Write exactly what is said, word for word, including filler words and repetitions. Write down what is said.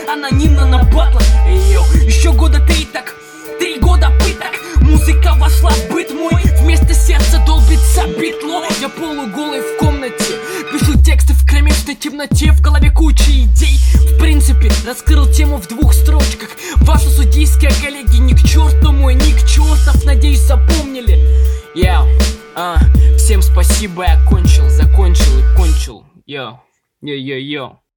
анонимно на батлах. Йо, еще года три так, три года пыток. Музыка вошла в быт мой, вместо сердца долбится битло. Я полуголый в комнате, пишу тексты в кромешной темноте. В голове куча идей, в принципе раскрыл тему в двух строчках. Ваши судейские коллеги ни к черту мой, ни к чертов, надеюсь, запомнили. Йо, а, всем спасибо, я кончил, закончил и кончил. Йо, йо-йо-йо.